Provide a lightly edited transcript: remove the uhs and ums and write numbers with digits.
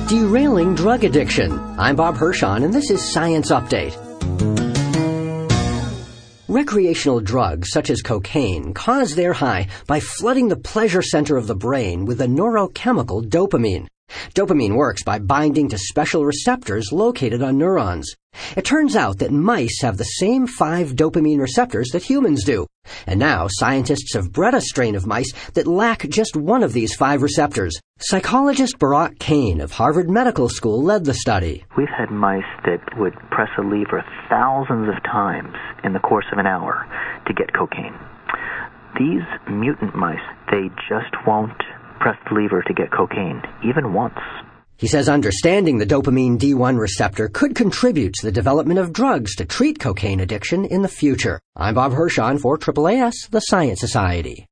Derailing drug addiction. I'm Bob Hirschon, and this is Science Update. Recreational drugs such as cocaine cause their high by flooding the pleasure center of the brain with the neurochemical dopamine. Dopamine works by binding to special receptors located on neurons. It turns out that mice have the same 5 dopamine receptors that humans do. And now scientists have bred a strain of mice that lack just one of these 5 receptors. Psychologist Barak Kane of Harvard Medical School led the study. We've had mice that would press a lever thousands of times in the course of an hour to get cocaine. These mutant mice, they just won't press the lever to get cocaine, even once. He says understanding the dopamine D1 receptor could contribute to the development of drugs to treat cocaine addiction in the future. I'm Bob Hirschon for AAAS, the Science Society.